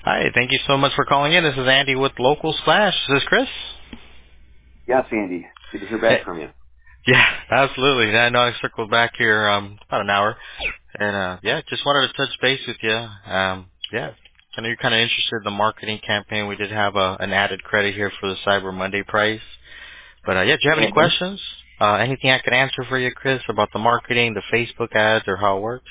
Hi, thank you so much for calling in. This is Andy with Local Splash. Is this Chris? Yes, Andy. Good to hear Hey. back from you. Yeah, absolutely. I know I circled back here about an hour, and just wanted to touch base with you. I know you're kind of interested in the marketing campaign. We did have an added credit here for the Cyber Monday price, but do you have any hmm questions? Anything I could answer for you, Chris, about the marketing, the Facebook ads, or how it works?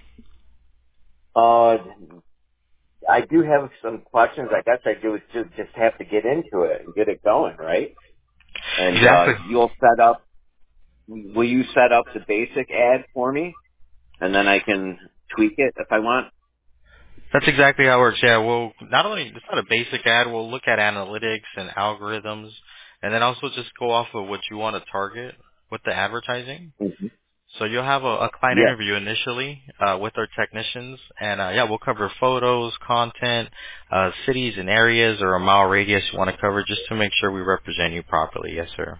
Uh, I do have some questions. I guess I do just have to get into it and get it going, right? And Exactly. you'll set up. Will you set up the basic ad for me, and then I can tweak it if I want? That's exactly how it works. Yeah, we'll not only it's not a basic ad, we'll look at analytics and algorithms, and then also just go off of what you want to target with the advertising. hmm So you'll have a client Yeah. interview initially with our technicians, and we'll cover photos, content, cities and areas, or a mile radius you want to cover, just to make sure we represent you properly. Yes, sir.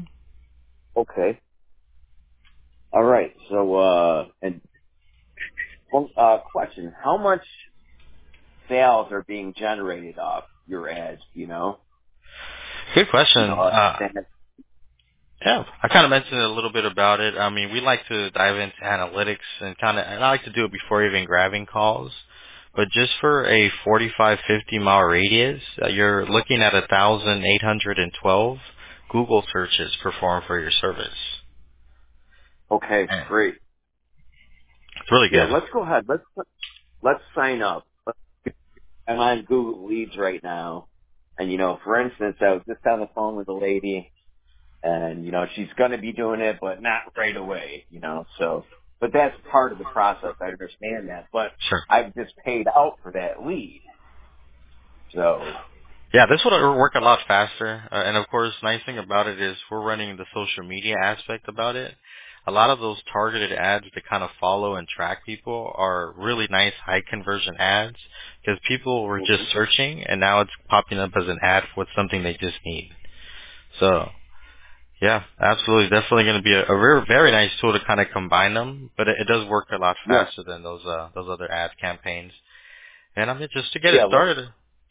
Okay. All right. So, and one question: how much sales are being generated off your ads? Good question. That- Yeah, I kind of mentioned a little bit about it. I mean, we like to dive into analytics and I like to do it before even grabbing calls. But just for a 45, 50 mile radius, you're looking at 1,812 Google searches performed for your service. okay. Eh, Great. It's really Yeah. good. Let's go ahead. Let's sign up. I'm on Google Leads right now. And, for instance, I was just on the phone with a lady and, she's going to be doing it, but not right away, but that's part of the process. I understand that, but Sure. I've just paid out for that lead. So, Yeah, this would work a lot faster. And of course, nice thing about it is we're running the social media aspect about it. A lot of those targeted ads to kind of follow and track people are really nice high conversion ads because people were just hmm searching and now it's popping up as an ad with something they just need. So yeah, absolutely. Definitely going to be a very, very nice tool to kind of combine them, but it does work a lot yeah, faster than those other ad campaigns. And I mean, just to get it yeah, started,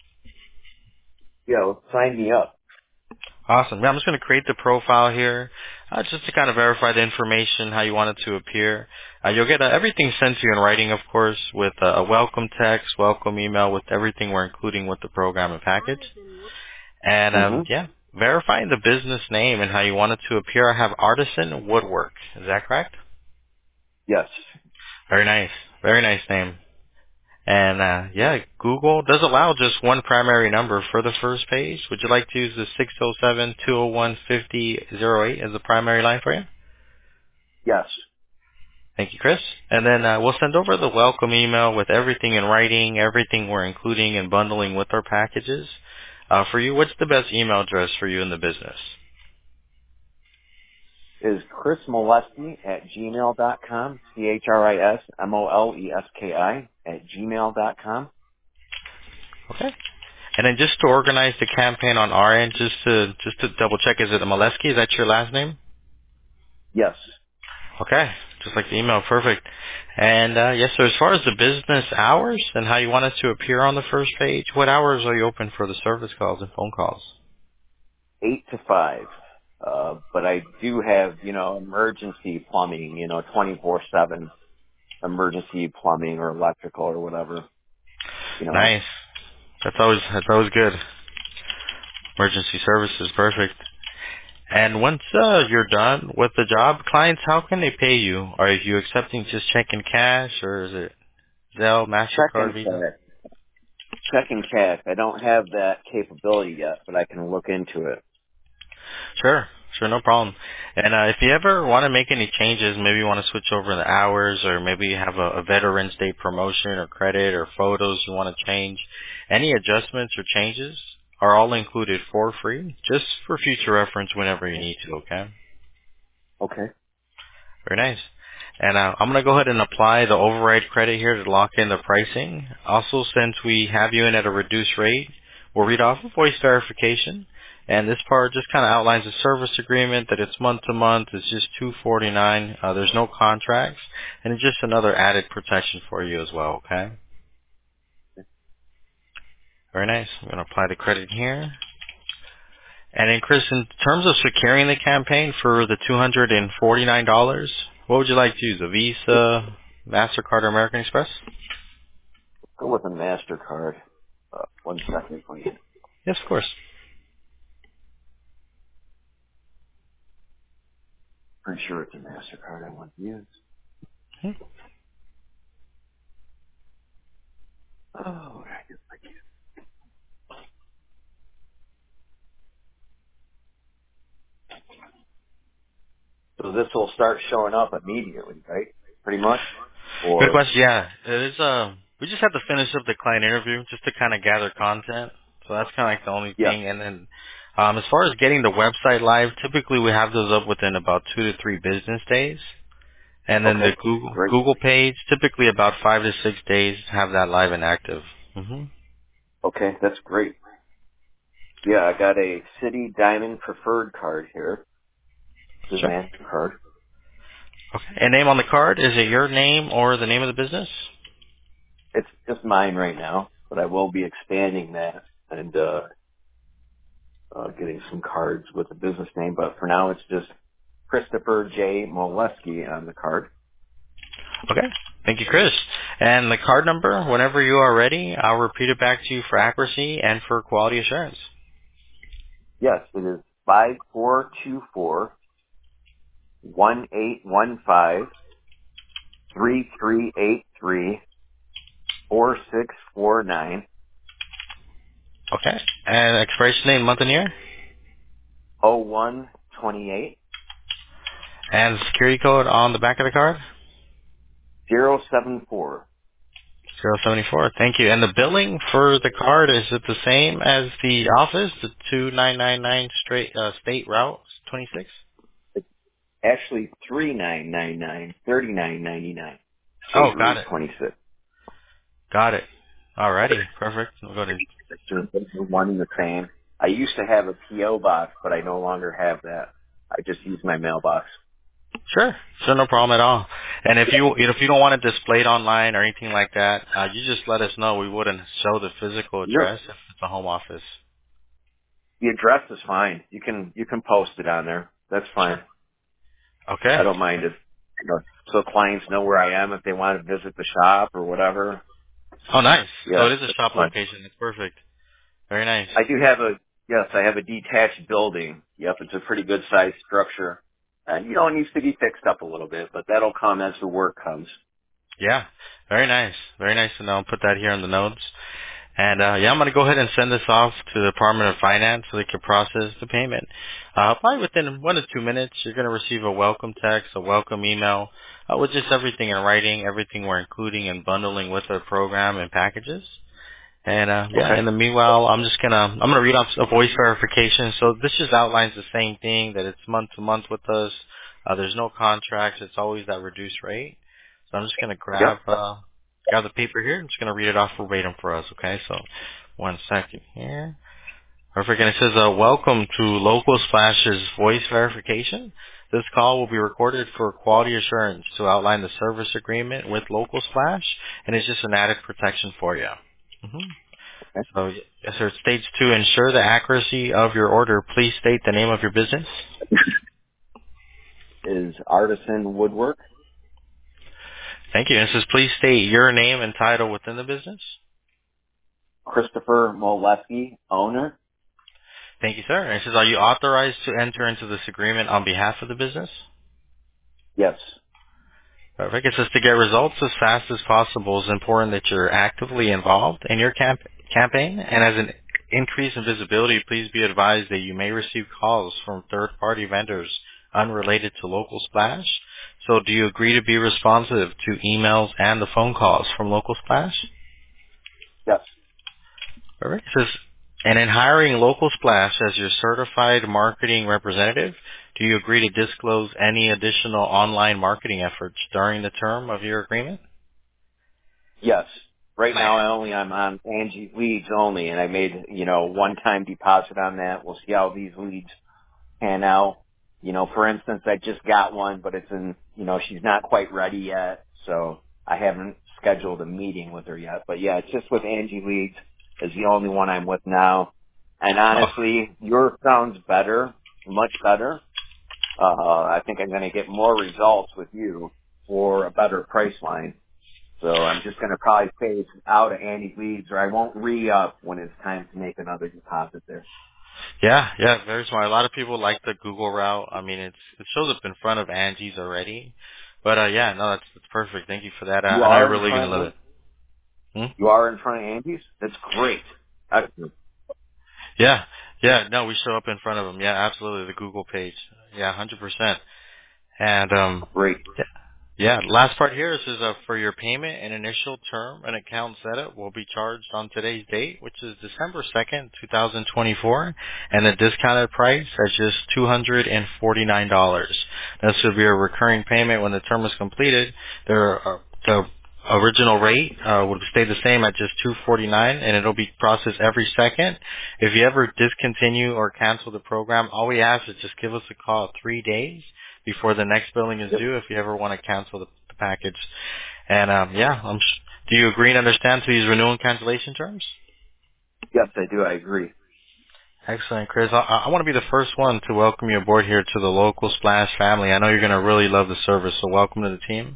sign me up. awesome. Yeah, I'm just going to create the profile here, just to kind of verify the information, how you want it to appear. You'll get everything sent to you in writing, of course, with a welcome text, welcome email, with everything we're including with the program and package. And hmm verifying the business name and how you want it to appear. I have Artisan Woodwork. Is that correct? Yes. Very nice. Very nice name. And Google does allow just one primary number for the first page. Would you like to use the 607-201-5008 as the primary line for you? Yes. Thank you, Chris. And then we'll send over the welcome email with everything in writing, everything we're including and bundling with our packages. For you, what's the best email address for you in the business? Is Chris Molesky at gmail.com, ChrisMoleski at gmail.com? Okay. And then just to organize the campaign on our end, just to double check, is it Molesky? Is that your last name? Yes. Okay, just like the email, perfect. And yes, so as far as the business hours and how you want it to appear on the first page, what hours are you open for the service calls and phone calls? 8 to 5. But I do have, emergency plumbing, 24/7 emergency plumbing or electrical or whatever, you know. Nice. That's always good. Emergency services, perfect. And once you're done with the job, clients, how can they pay you? Are you accepting just check and cash, or is it Zelle, Check Mastercard, and Visa? cash. Check and cash. I don't have that capability yet, but I can look into it. Sure, sure, no problem. And if you ever want to make any changes, maybe you want to switch over the hours, or maybe you have a Veterans Day promotion or credit or photos you want to change, any adjustments or changes are all included for free, just for future reference whenever you need to, okay? Okay. Very nice. And I'm going to go ahead and apply the override credit here to lock in the pricing. Also, since we have you in at a reduced rate, we'll read off a voice verification. And this part just kind of outlines the service agreement, that it's month to month. It's just $249. There's no contracts. And it's just another added protection for you as well, okay? Very nice. I'm going to apply the credit here. And then, Chris, in terms of securing the campaign for the $249, what would you like to use? A Visa, MasterCard, or American Express? Go with a MasterCard. 1 second, please. Yes, of course. Pretty sure it's a MasterCard I want to use. Hmm. Oh, I guess I can. So this will start showing up immediately, right? Pretty much? Good Or, question. Yeah, it is. We just have to finish up the client interview just to kind of gather content. So that's kind of like the only yeah. thing. And then, as far as getting the website live, typically we have those up within about 2 to 3 business days. And then the Okay. Great. Google page, typically about 5 to 6 days to have that live and active. hmm Okay, that's great. Yeah, I got a City Diamond Preferred card here. This is Sure. MasterCard. Okay. And name on the card, is it your name or the name of the business? It's just mine right now, but I will be expanding that and getting some cards with the business name. But for now, it's just Christopher J. Molesky on the card. Okay. Thank you, Chris. And the card number, whenever you are ready, I'll repeat it back to you for accuracy and for quality assurance. Yes, it is 5421-1815-3383-4649. Okay. And expiration date, month and year? 0128 And security code on the back of the card? 074. 074. Thank you. And the billing for the card, is it the same as the office, the 2999 State Route 26? It's actually 3999, 3999. Oh, State got Route it. 26. Got it. Alrighty. Perfect. We'll go to... One and the same. I used to have a PO box, but I no longer have that. I just use my mailbox. Sure. Sure, no problem at all. And if you don't want it displayed online or anything like that, you just let us know. We wouldn't show the physical Yep. address if it's a home office. The address is fine. You can post it on there. That's fine. Sure. Okay. I don't mind if so clients know where I am if they want to visit the shop or whatever. Oh, nice. So Yes, it is a that's shop fine. location. That's perfect. Very nice. I do have I have a detached building. Yep, it's a pretty good sized structure. And it needs to be fixed up a little bit, but that'll come as the work comes. Yeah. Very nice. Very nice to know. I'll put that here in the notes. And I'm going to go ahead and send this off to the Department of Finance so they can process the payment. Probably within 1 to 2 minutes, you're going to receive a welcome text, a welcome email, with just everything in writing, everything we're including and bundling with our program and packages. And Okay. in the meanwhile, I'm gonna read off a voice verification. So this just outlines the same thing, that it's month to month with us. There's no contracts. It's always that reduced rate. So I'm just gonna grab Yep. the paper here. I'm just gonna read it off verbatim for us. Okay. So 1 second here. Perfect. And it says, welcome to Local Splash's voice verification. This call will be recorded for quality assurance to outline the service agreement with Local Splash, and it's just an added protection for you. Mhm. Okay. So, yes, sir. It states to ensure the accuracy of your order, please state the name of your business. Is Artisan Woodwork. Thank you. And it says, please state your name and title within the business. Christopher Molesky, owner. Thank you, sir. And it says, are you authorized to enter into this agreement on behalf of the business? Yes. Perfect. It says to get results as fast as possible, it's important that you're actively involved in your campaign. And as an increase in visibility, please be advised that you may receive calls from third-party vendors unrelated to Local Splash. So do you agree to be responsive to emails and the phone calls from Local Splash? Yes. Perfect. It says, and in hiring Local Splash as your certified marketing representative, do you agree to disclose any additional online marketing efforts during the term of your agreement? Yes. Right now I'm on Angie leads only and I made, one-time deposit on that. We'll see how these leads pan out. For instance, I just got one, but it's she's not quite ready yet. So I haven't scheduled a meeting with her yet. But yeah, it's just with Angie leads. is the only one I'm with now. And Oh, honestly, yours sounds better, much better. I think I'm going to get more results with you for a better price line. So I'm just going to probably phase out of Andy Leads, or I won't re-up when it's time to make another deposit there. yeah, yeah, very smart. A lot of people like the Google route. I mean, it shows up in front of Angie's already. But yeah, no, that's perfect. Thank you for that. You I know you're are in really gonna front love of it. Hmm? you are in front of Andy's. That's great. Excellent. Yeah, yeah, no, we show up in front of them. Yeah, absolutely, the Google page. Yeah, 100%. And Great. yeah, last part here is for your payment and initial term and account setup will be charged on today's date, which is December 2nd, 2024, and the discounted price at just $249. This will be a recurring payment when the term is completed. The original rate would stay the same at just $249, and it'll be processed every second. If you ever discontinue or cancel the program, all we ask is just give us a call 3 days before the next billing is Yep. due if you ever want to cancel the package. And yeah, do you agree and understand to these renewal and cancellation terms? Yes, I do. I agree. Excellent, Chris. I want to be the first one to welcome you aboard here to the local Splash family. I know you're going to really love the service, so welcome to the team.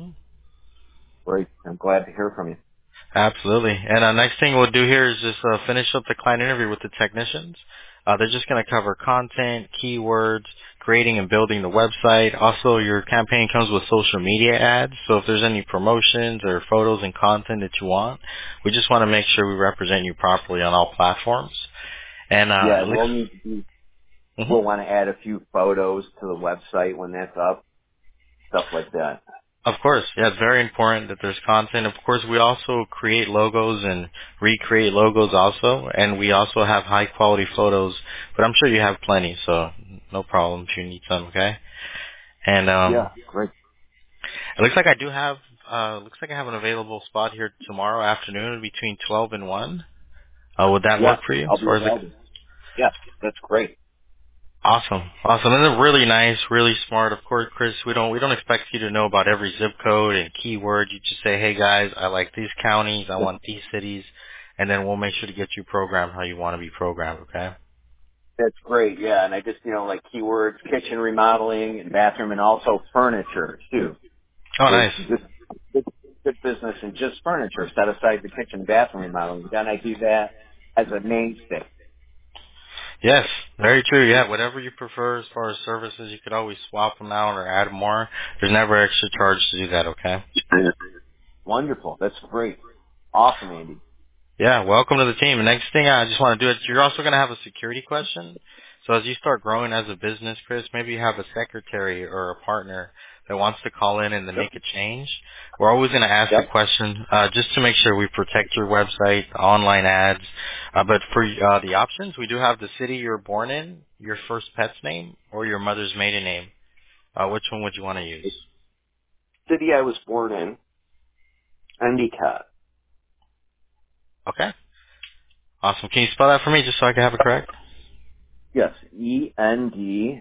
Great. I'm glad to hear from you. Absolutely. And next thing we'll do here is just finish up the client interview with the technicians. They're just going to cover content, keywords, creating and building the website. Also, your campaign comes with social media ads. So if there's any promotions or photos and content that you want, we just want to make sure we represent you properly on all platforms. And Yeah, it looks, we'll want to add a few photos to the website when that's up, stuff like that. Of course, yeah, it's very important that there's content. Of course, we also create logos and recreate logos also, and we also have high quality photos, but I'm sure you have plenty, so no problem if you need some, okay? And Yeah, great. it looks like I have an available spot here tomorrow afternoon between 12 and 1. Would that Yeah, work for you as I'll be far as the available. Yeah, that's great. Awesome. Awesome. And they're really nice, really smart. Of course, Chris, we don't expect you to know about every zip code and keyword. You just say, hey guys, I like these counties, I want these cities, and then we'll make sure to get you programmed how you want to be programmed, okay? That's great. Yeah, and I just, like keywords, kitchen remodeling and bathroom and also furniture too. Oh, There's nice. good business in just furniture. Set aside the kitchen and bathroom remodeling. Then I do that as a mainstay. Yes, very true. Yeah, whatever you prefer as far as services, you could always swap them out or add more. There's never extra charge to do that, okay? Wonderful. That's great. Awesome, Andy. Yeah, welcome to the team. Next thing I just want to do is you're also going to have a security question. So as you start growing as a business, Chris, maybe you have a secretary or a partner that wants to call in and to Yep. make a change. We're always going to ask the Yep. question just to make sure we protect your website, online ads. But for the options, we do have the city you were born in, your first pet's name, or your mother's maiden name. Which one would you want to use? City I was born in, Endicott. Okay, awesome. Can you spell that for me just so I can have it correct? Yes, Endicott.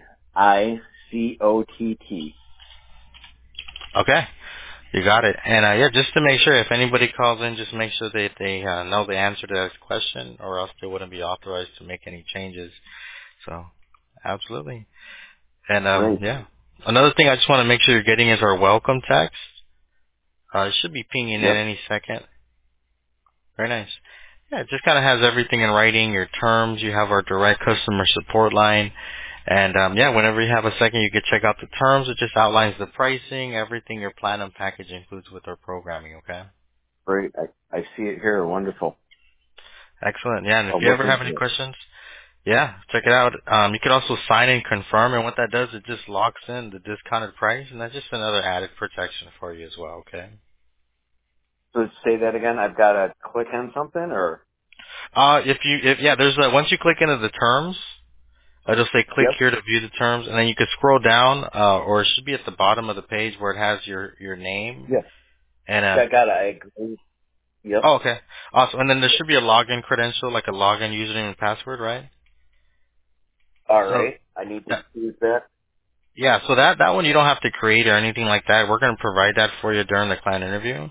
Okay. You got it. And yeah, just to make sure, if anybody calls in, just make sure that they know the answer to that question, or else they wouldn't be authorized to make any changes. So, absolutely. And Great. yeah, another thing I just want to make sure you're getting is our welcome text. It should be pinging in Yep. any second. Very nice. Yeah, it just kind of has everything in writing, your terms. You have our direct customer support line. And yeah, whenever you have a second, you can check out the terms. It just outlines the pricing, everything your platinum package includes with our programming, okay? Great. I see it here. Wonderful. Excellent. Yeah, and if I'll you look ever have any into it. questions, yeah, check it out. You can also sign and confirm, and what that does, it just locks in the discounted price, and that's just another added protection for you as well, okay? So say that again. I've got to click on something or? There's once you click into the terms, it'll say click Yep. here to view the terms, and then you can scroll down, or it should be at the bottom of the page where it has your name, Yes. and I got it. I agree. Yep. oh, okay, awesome, and then there should be a login credential, like a login username and password, right? All So, right. I need to yeah. use that. Yeah, so that one you don't have to create or anything like that. We're going to provide that for you during the client interview.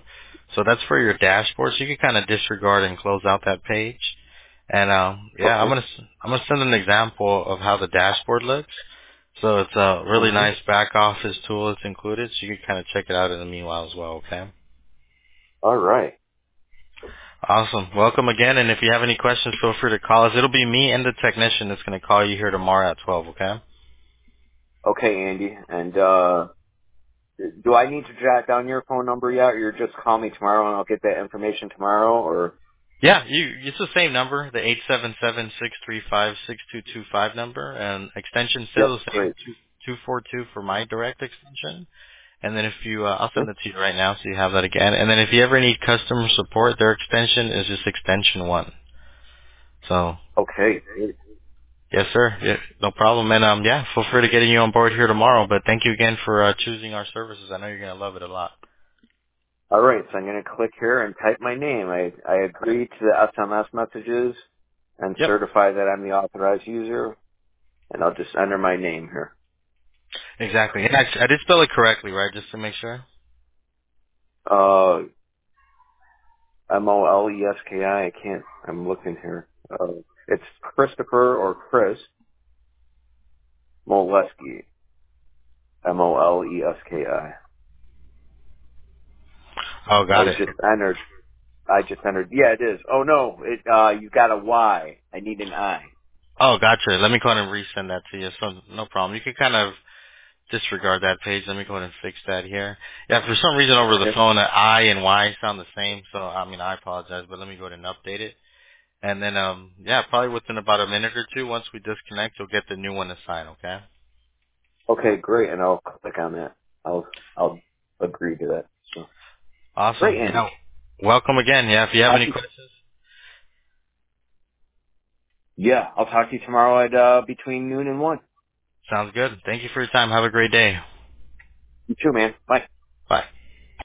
So that's for your dashboard. So you can kind of disregard and close out that page. And yeah, Okay. I'm gonna send an example of how the dashboard looks. So it's a really Mhm. nice back office tool that's included. So you can kind of check it out in the meanwhile as well. Okay. All right. Awesome. Welcome again. And if you have any questions, feel free to call us. It'll be me and the technician that's gonna call you here tomorrow at 12. Okay. Okay, Andy. And do I need to jot down your phone number yet, or you just call me tomorrow and I'll get that information tomorrow? Or Yeah, it's the same number, the 877-635-6225 number, and extension still yep, the same, great. 242 for my direct extension. And then if you, I'll Sure. send it to you right now so you have that again. And then if you ever need customer support, their extension is just extension 1. So, Okay. Great. yes sir, yeah, no problem. And yeah, feel free to getting you on board here tomorrow, but thank you again for choosing our services. I know you're going to love it a lot. All right. So I'm going to click here and type my name. I agree to the SMS messages and Yep, certify that I'm the authorized user, and I'll just enter my name here. exactly. And I did spell it correctly, right, just to make sure? Uh, Moleski. I can't. I'm looking here. It's Christopher or Chris Moleski. Moleski. Oh, I got it. just entered. I just entered. Yeah, it is. Oh no, you got a Y. I need an I. Oh, gotcha. Let me go ahead and resend that to you. So no problem. You can kind of disregard that page. Let me go ahead and fix that here. Yeah, for some reason over the Okay. phone, I and Y sound the same. So I mean, I apologize, but let me go ahead and update it. And then, yeah, probably within about a minute or two, once we disconnect, you'll get the new one assigned. Okay. Okay, great. And I'll click on that. I'll agree to that. So Awesome. great, Andy. Yeah. Welcome again. Yeah. If you have Talk any to you. questions, Yeah, I'll talk to you tomorrow at between noon and 1. sounds good. Thank you for your time. Have a great day. You too, man. Bye. Bye.